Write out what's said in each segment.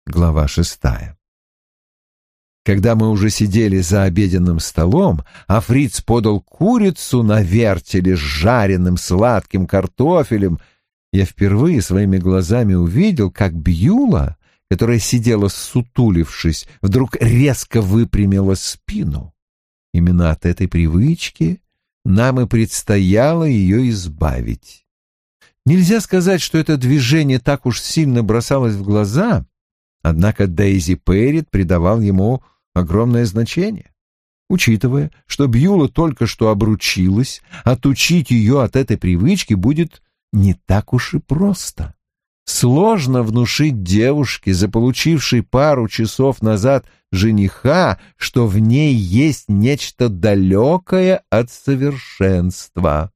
Глава 6. Когда мы уже сидели за обеденным столом, а Фриц подал курицу на вертеле с жареным сладким картофелем, я впервые своими глазами увидел, как Бьюла, которая сидела ссутулившись, вдруг резко выпрямила спину. Именно от этой привычки нам и предстояло ее избавить. Нельзя сказать, что это движение так уж сильно бросалось в глаза, однако Дейзи Перрит придавал ему огромное значение. Учитывая, что Бьюла только что обручилась, отучить ее от этой привычки будет не так уж и просто. Сложно внушить девушке, заполучившей пару часов назад жениха, что в ней есть нечто далекое от совершенства.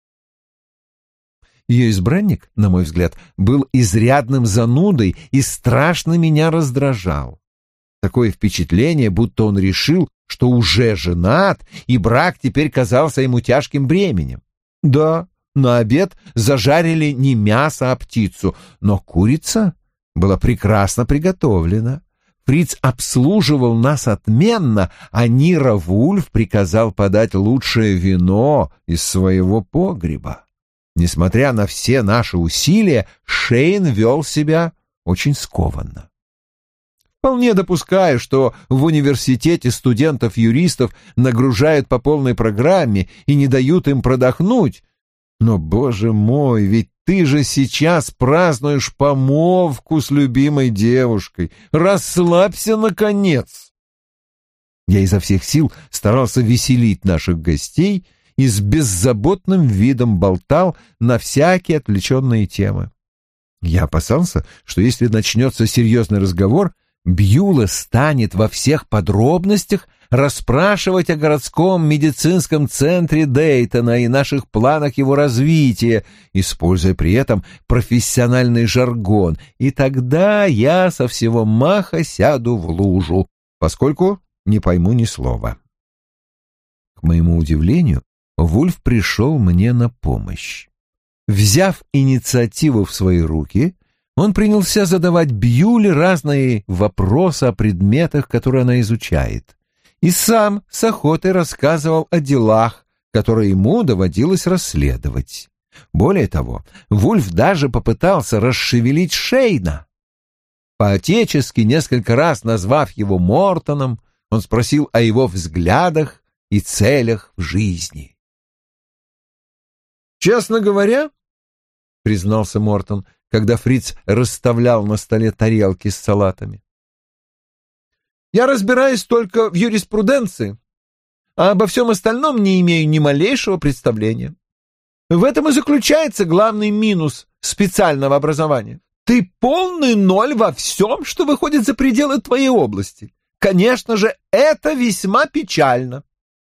Ее избранник, на мой взгляд, был изрядным занудой и страшно меня раздражал. Такое впечатление, будто он решил, что уже женат, и брак теперь казался ему тяжким бременем. Да, на обед зажарили не мясо, а птицу, но курица была прекрасно приготовлена. Фриц обслуживал нас отменно, а Нира Вульф приказал подать лучшее вино из своего погреба. Несмотря на все наши усилия, Шейн вел себя очень скованно. Вполне допускаю, что в университете студентов-юристов нагружают по полной программе и не дают им продохнуть. Но, боже мой, ведь ты же сейчас празднуешь помолвку с любимой девушкой. Расслабься, наконец! Я изо всех сил старался веселить наших гостей и с беззаботным видом болтал на всякие отвлеченные темы. Я опасался, что если начнется серьезный разговор, Бьюла станет во всех подробностях расспрашивать о городском медицинском центре Дейтона и наших планах его развития, используя при этом профессиональный жаргон, и тогда я со всего маха сяду в лужу, поскольку не пойму ни слова. К моему удивлению, Вульф пришел мне на помощь. Взяв инициативу в свои руки, он принялся задавать Бьюле разные вопросы о предметах, которые она изучает, и сам с охотой рассказывал о делах, которые ему доводилось расследовать. Более того, Вульф даже попытался расшевелить Шейна. По-отечески, несколько раз назвав его Мортоном, он спросил о его взглядах и целях в жизни. «Честно говоря, — признался Мортон, когда Фриц расставлял на столе тарелки с салатами, — я разбираюсь только в юриспруденции, а обо всем остальном не имею ни малейшего представления. В этом и заключается главный минус специального образования. Ты полный ноль во всем, что выходит за пределы твоей области. Конечно же, это весьма печально».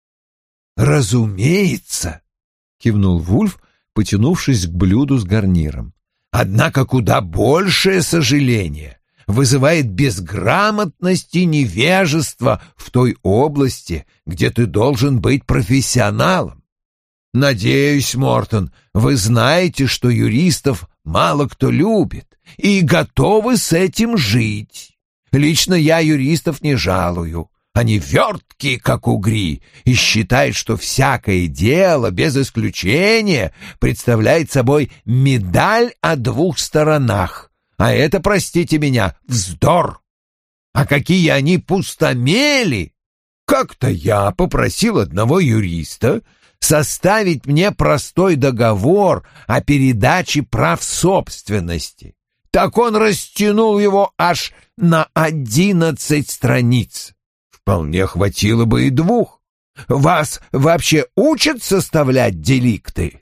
«Разумеется», — кивнул Вульф, потянувшись к блюду с гарниром. «Однако куда большее сожаление вызывает безграмотность и невежество в той области, где ты должен быть профессионалом. Надеюсь, Мортон, вы знаете, что юристов мало кто любит и готовы с этим жить. Лично я юристов не жалую. Они верткие, как угри, и считают, что всякое дело, без исключения, представляет собой медаль о двух сторонах. А это, простите меня, вздор. А какие они пустомели! Как-то я попросил одного юриста составить мне простой договор о передаче прав собственности. Так он растянул его аж на 11 страниц. Вполне хватило бы и 2. Вас вообще учат составлять деликты?»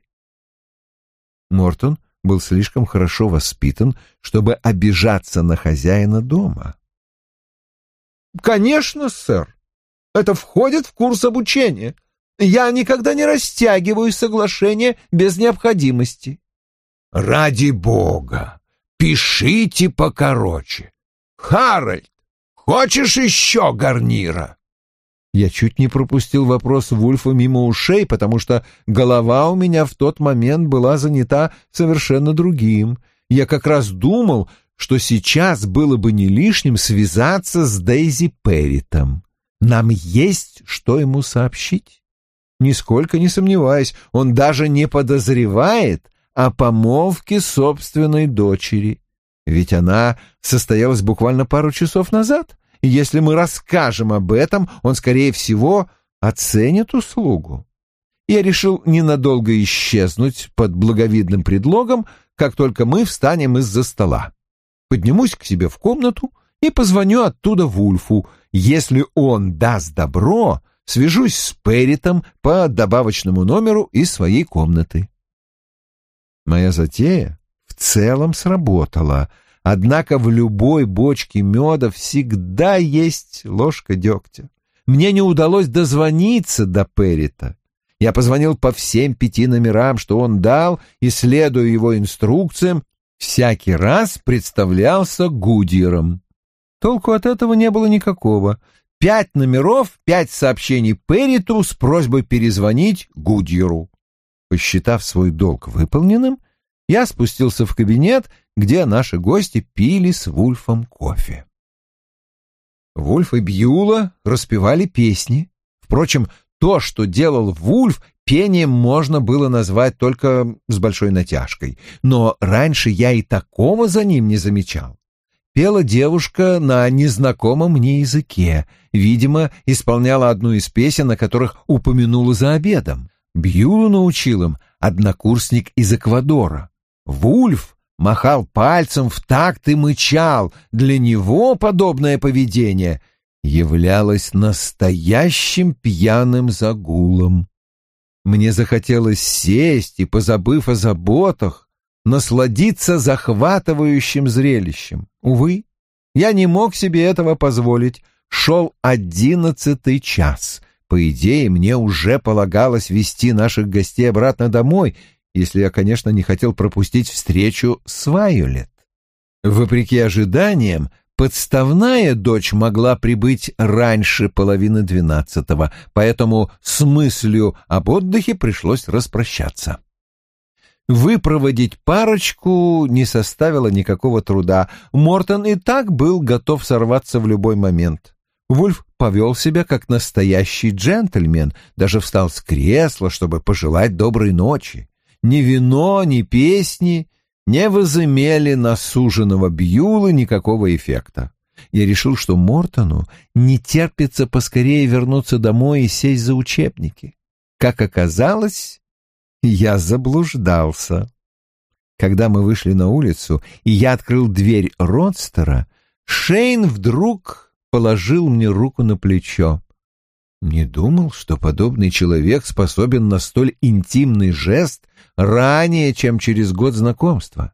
Мортон был слишком хорошо воспитан, чтобы обижаться на хозяина дома. «Конечно, сэр. Это входит в курс обучения. Я никогда не растягиваю соглашение без необходимости». «Ради бога, пишите покороче. Харальд, хочешь еще гарнира?» Я чуть не пропустил вопрос Вульфа мимо ушей, потому что голова у меня в тот момент была занята совершенно другим. Я как раз думал, что сейчас было бы не лишним связаться с Дейзи Перритом. Нам есть что ему сообщить. Нисколько не сомневаюсь, он даже не подозревает о помолвке собственной дочери. Ведь она состоялась буквально пару часов назад, и если мы расскажем об этом, он, скорее всего, оценит услугу. Я решил ненадолго исчезнуть под благовидным предлогом, как только мы встанем из-за стола. Поднимусь к себе в комнату и позвоню оттуда Вульфу. Если он даст добро, свяжусь с Перритом по добавочному номеру из своей комнаты. Моя затея в целом сработала, однако в любой бочке меда всегда есть ложка дегтя. Мне не удалось дозвониться до Перрита. Я позвонил по всем 5 номерам, что он дал, и, следуя его инструкциям, всякий раз представлялся Гудьером. Толку от этого не было никакого. 5 номеров, 5 сообщений Перриту с просьбой перезвонить Гудьеру. Посчитав свой долг выполненным, я спустился в кабинет, где наши гости пили с Вульфом кофе. Вульф и Бьюла распевали песни. Впрочем, то, что делал Вульф, пением можно было назвать только с большой натяжкой, но раньше я и такого за ним не замечал. Пела девушка на незнакомом мне языке, видимо, исполняла одну из песен, о которых упомянула за обедом. Бьюлу научил им однокурсник из Эквадора. Вульф махал пальцем в такт и мычал. Для него подобное поведение являлось настоящим пьяным загулом. Мне захотелось сесть и, позабыв о заботах, насладиться захватывающим зрелищем. Увы, я не мог себе этого позволить. Шел 11-й час. По идее, мне уже полагалось вести наших гостей обратно домой, если я, конечно, не хотел пропустить встречу с Вайолет. Вопреки ожиданиям, подставная дочь могла прибыть раньше 11:30, поэтому с мыслью об отдыхе пришлось распрощаться. Выпроводить парочку не составило никакого труда. Мортон и так был готов сорваться в любой момент. Вульф повел себя как настоящий джентльмен, даже встал с кресла, чтобы пожелать доброй ночи. Ни вино, ни песни не возымели на суженого Бьюлы никакого эффекта. Я решил, что Мортону не терпится поскорее вернуться домой и сесть за учебники. Как оказалось, я заблуждался. Когда мы вышли на улицу, и я открыл дверь родстера, Шейн вдруг положил мне руку на плечо. Не думал, что подобный человек способен на столь интимный жест ранее, чем через год знакомства.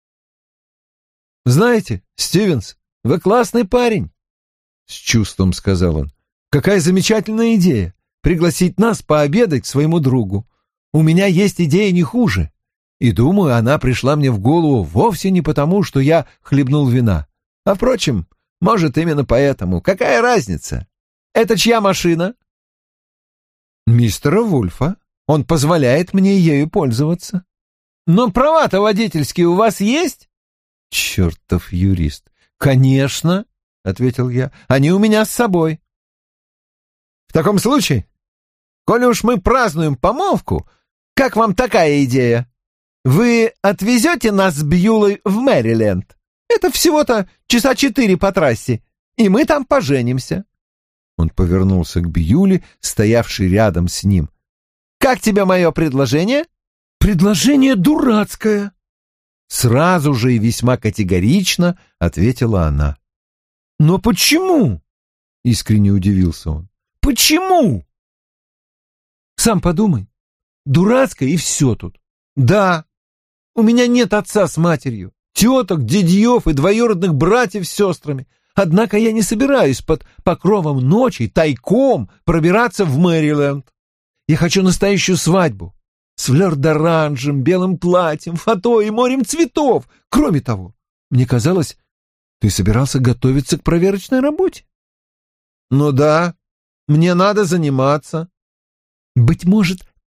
«Знаете, Стивенс, вы классный парень», — с чувством сказал он. «Какая замечательная идея — пригласить нас пообедать к своему другу. У меня есть идея не хуже. И, думаю, она пришла мне в голову вовсе не потому, что я хлебнул вина. А, впрочем, может, именно поэтому. Какая разница? Это чья машина?» «Мистера Вульфа. Он позволяет мне ею пользоваться». «Но права-то водительские у вас есть?» «Чертов юрист». «Конечно», — ответил я, — «они у меня с собой». «В таком случае, коли уж мы празднуем помолвку, как вам такая идея? Вы отвезете нас с Бьюлой в Мэриленд? Это всего-то 4 часа по трассе, и мы там поженимся». Он повернулся к Бьюле, стоявшей рядом с ним. «Как тебе мое предложение?» «Предложение дурацкое!» Сразу же и весьма категорично ответила она. «Но почему?» — искренне удивился он. «Почему?» «Сам подумай. Дурацкое и все тут. Да, у меня нет отца с матерью, теток, дядьев и двоюродных братьев с сестрами. Однако я не собираюсь под покровом ночи тайком пробираться в Мэриленд. Я хочу настоящую свадьбу с флёр-д'оранжем, белым платьем, фото и морем цветов. Кроме того, мне казалось, ты собирался готовиться к проверочной работе». «Ну да, мне надо заниматься». «Быть может,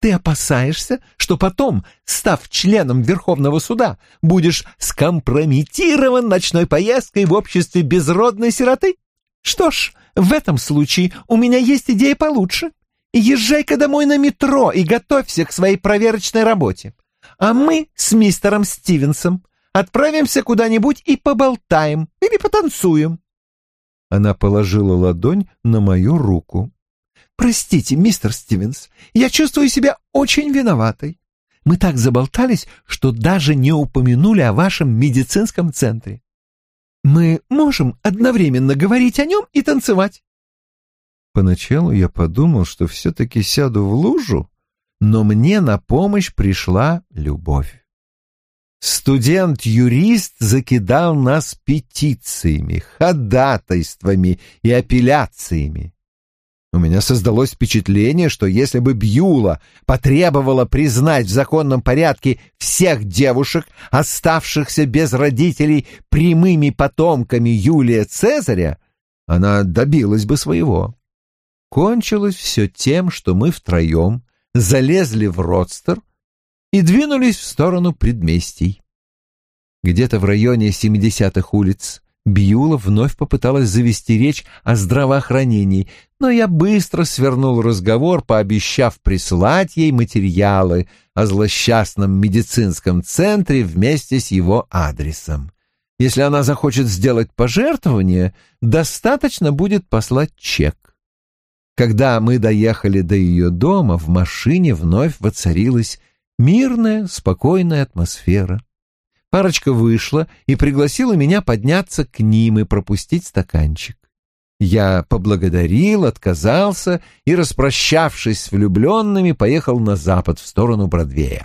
Ты опасаешься, что потом, став членом Верховного суда, будешь скомпрометирован ночной поездкой в обществе безродной сироты? Что ж, в этом случае у меня есть идея получше. Езжай-ка домой на метро и готовься к своей проверочной работе. А мы с мистером Стивенсом отправимся куда-нибудь и поболтаем или потанцуем». Она положила ладонь на мою руку. «Простите, мистер Стивенс, я чувствую себя очень виноватой. Мы так заболтались, что даже не упомянули о вашем медицинском центре. Мы можем одновременно говорить о нем и танцевать». Поначалу я подумал, что все-таки сяду в лужу, но мне на помощь пришла любовь. Студент-юрист закидал нас петициями, ходатайствами и апелляциями. У меня создалось впечатление, что если бы Бьюла потребовала признать в законном порядке всех девушек, оставшихся без родителей, прямыми потомками Юлия Цезаря, она добилась бы своего. Кончилось все тем, что мы втроем залезли в родстер и двинулись в сторону предместий. Где-то в районе 70-х улиц Бьюла вновь попыталась завести речь о здравоохранении, но я быстро свернул разговор, пообещав прислать ей материалы о злосчастном медицинском центре вместе с его адресом. Если она захочет сделать пожертвование, достаточно будет послать чек. Когда мы доехали до ее дома, в машине вновь воцарилась мирная, спокойная атмосфера. Парочка вышла и пригласила меня подняться к ним и пропустить стаканчик. Я поблагодарил, отказался и, распрощавшись с влюбленными, поехал на запад в сторону Бродвея.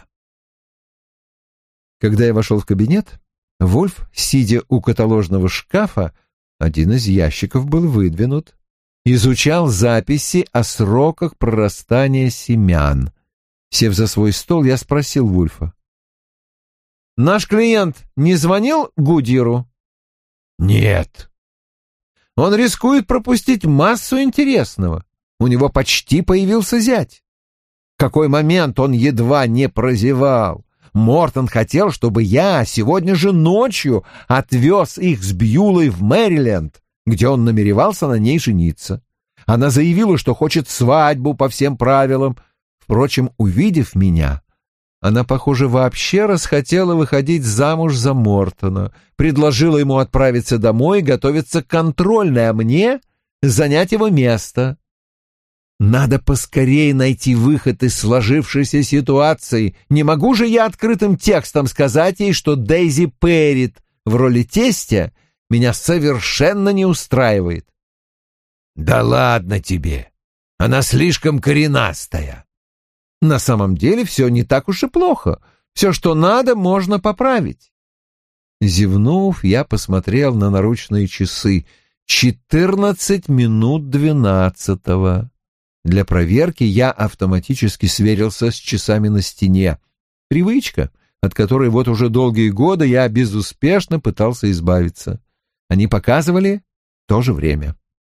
Когда я вошел в кабинет, Вульф, сидя у каталожного шкафа, один из ящиков был выдвинут, изучал записи о сроках прорастания семян. Сев за свой стол, я спросил Вульфа: «Наш клиент не звонил Гудьеру?» «Нет». «Он рискует пропустить массу интересного. У него почти появился зять. В какой момент он едва не прозевал. Мортон хотел, чтобы я сегодня же ночью отвез их с Бьюлой в Мэриленд, где он намеревался на ней жениться. Она заявила, что хочет свадьбу по всем правилам. Впрочем, увидев меня, она, похоже, вообще расхотела выходить замуж за Мортона, предложила ему отправиться домой и готовиться к контрольной, а мне занять его место. Надо поскорее найти выход из сложившейся ситуации. Не могу же я открытым текстом сказать ей, что Дейзи Перрит в роли тестя меня совершенно не устраивает. «Да ладно тебе, она слишком коренастая». На самом деле все не так уж и плохо. Все, что надо, можно поправить. Зевнув, я посмотрел на наручные часы. 14 минут 12. Для проверки я автоматически сверился с часами на стене. Привычка, от которой вот уже долгие годы я безуспешно пытался избавиться. Они показывали то же время.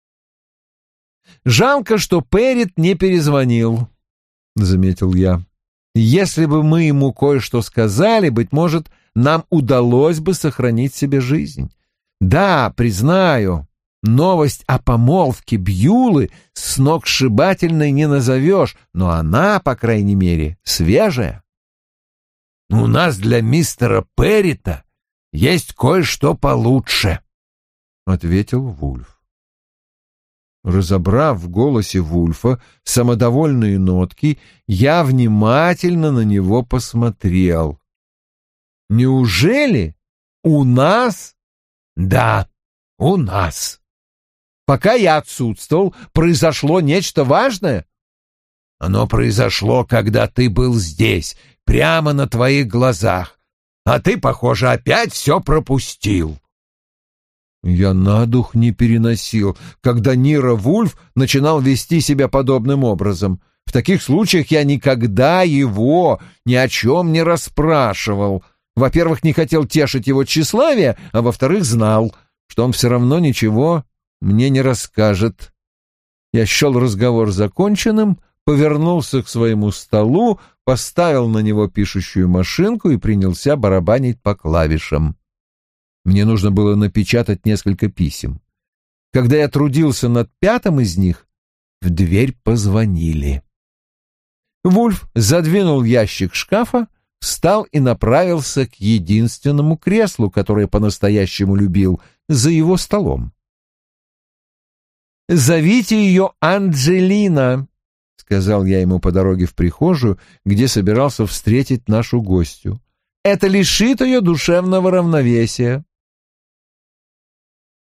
«Жалко, что Перрит не перезвонил», — заметил я. «Если бы мы ему кое-что сказали, быть может, нам удалось бы сохранить себе жизнь. Да, признаю, новость о помолвке Бьюлы сногсшибательной не назовешь, но она, по крайней мере, свежая». «У нас для мистера Перрита есть кое-что получше», — ответил Вульф. Разобрав в голосе Вульфа самодовольные нотки, я внимательно на него посмотрел. «Неужели у нас?» «Да, у нас. Пока я отсутствовал, произошло нечто важное?» «Оно произошло, когда ты был здесь, прямо на твоих глазах, а ты, похоже, опять все пропустил». Я на дух не переносил, когда Нира Вульф начинал вести себя подобным образом. В таких случаях я никогда его ни о чем не расспрашивал. Во-первых, не хотел тешить его тщеславие, а во-вторых, знал, что он все равно ничего мне не расскажет. Я счел разговор законченным, повернулся к своему столу, поставил на него пишущую машинку и принялся барабанить по клавишам. Мне нужно было напечатать несколько писем. Когда я трудился над пятым из них, в дверь позвонили. Вульф задвинул ящик шкафа, встал и направился к единственному креслу, которое по-настоящему любил, за его столом. «Зовите ее Анджелина», — сказал я ему по дороге в прихожую, где собирался встретить нашу гостью. «Это лишит ее душевного равновесия».